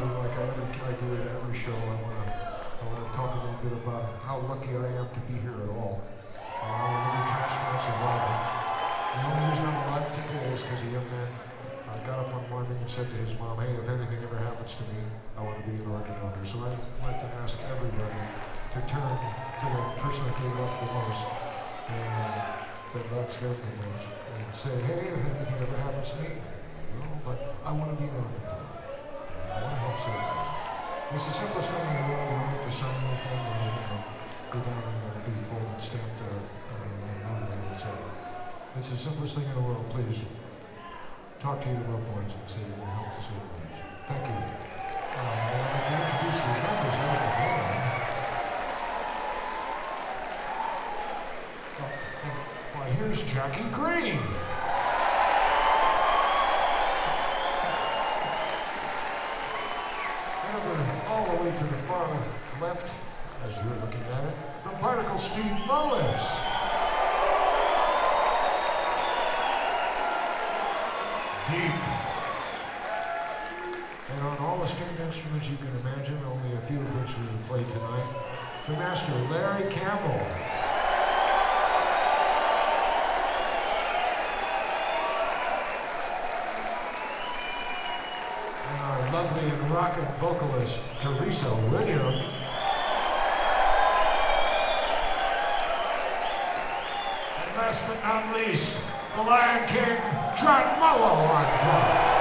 like I do at every show, I want to talk a little bit about how lucky I am to be here at all. I'm a living transplant survivor. The only reason I'm alive today is because a young man got up one morning and said to his mom, "Hey, if anything ever happens to me, I want to be an organ donor." So I'd like to ask everybody to turn to the person that they love the most and that loves them the most and say, "Hey, if anything ever happens to me, but I want to be an organ donor. I want to help somebody." It's the simplest thing in the world. You don't have to sign anything or go down and be full and stamped motivated. So it's the simplest thing in the world. Please talk to your loved ones and say your health is organized. Thank you. I'd like to introduce the members of the band. Why, here's Jackie Green. All the way to the far left, as you're looking at it, from Particle, Steve Mullis. Deep. And on all the stringed instruments you can imagine, only a few of which we will play tonight, the master Larry Campbell. Lovely and rockin' vocalist Teresa Williams. And last but not least, the Lion King, John Mullo on drum.